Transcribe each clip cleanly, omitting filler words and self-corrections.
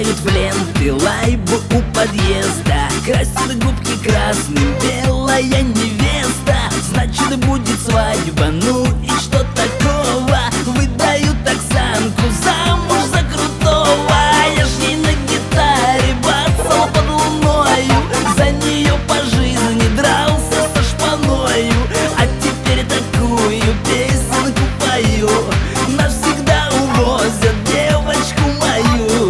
играют в ленты, лайбу у подъезда. Красит губки красным белая невеста. Значит, будет свадьба, ну и что такого? Выдают Оксанку замуж за крутого. Я ж ей на гитаре бацал под луною, за нее по жизни дрался со шпаною. А теперь такую песенку пою, навсегда увозят девочку мою.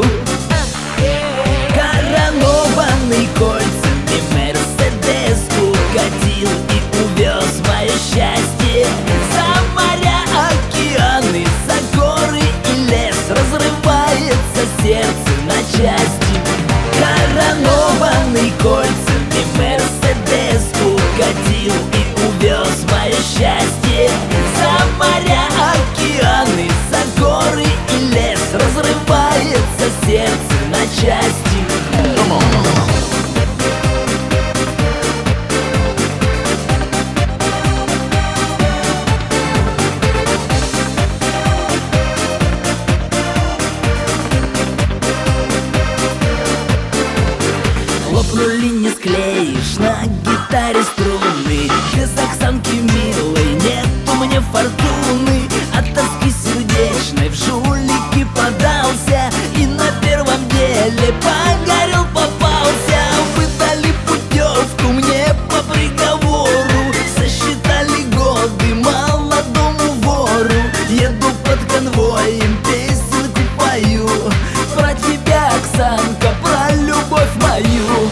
Коронованный кольцами Мерседес укатил и увез мое счастье. За моря, океаны, за горы и лес разрывается сердце на части. Коронованный кольцами Мерседес укатил и увез мое счастье. За моря, океаны, за горы и лес разрывается сердце на части. Лопнули, не склеишь на гитаре струны. Без Оксанки милой нет у меня фортуны. От тоски сердечной в жулики подался и на первом деле погорел, попался. Выдали путевку мне по приговору, сосчитали годы молодому вору. Еду под конвоем, песенку пою про тебя, Оксанка, про любовь мою.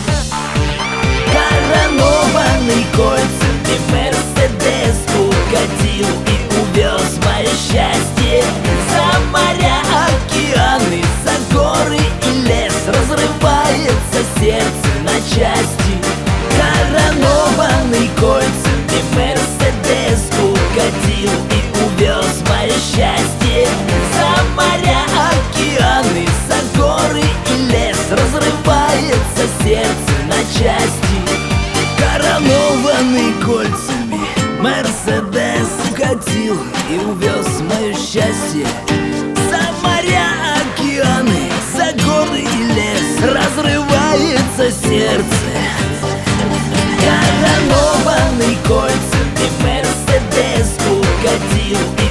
Коронованный кольцами Мерседес укатил и увез мое счастье. За моря, океаны, за горы и лес разрывается сердце на части. Коронованный кольцами Мерседес укатил и увез мое счастье. За моря, океаны, за горы и лес разрывается сердце на части. Коронованный кольцами Мерседес укатил и увез мое счастье. За моря, океаны, за горы и лес разрывается сердце. Коронованный кольцами Мерседес укатил